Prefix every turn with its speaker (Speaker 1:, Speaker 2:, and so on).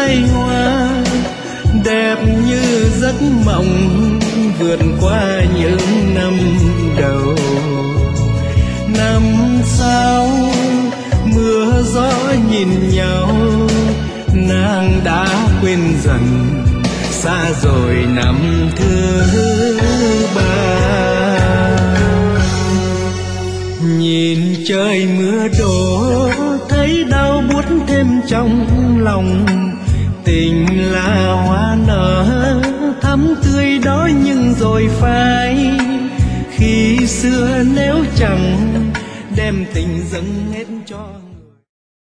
Speaker 1: sai hoa, đẹp như giấc mộng vượt qua những năm đầu. Năm sau mưa gió nhìn nhau, nàng đã quên dần, xa rồi năm thứ ba. Nhìn trời mưa đổ thấy đau buốt thêm trong lòng, tình là hoa nở thắm tươi đó nhưng rồi phai. Khi xưa nếu chẳng đem tình dâng hết cho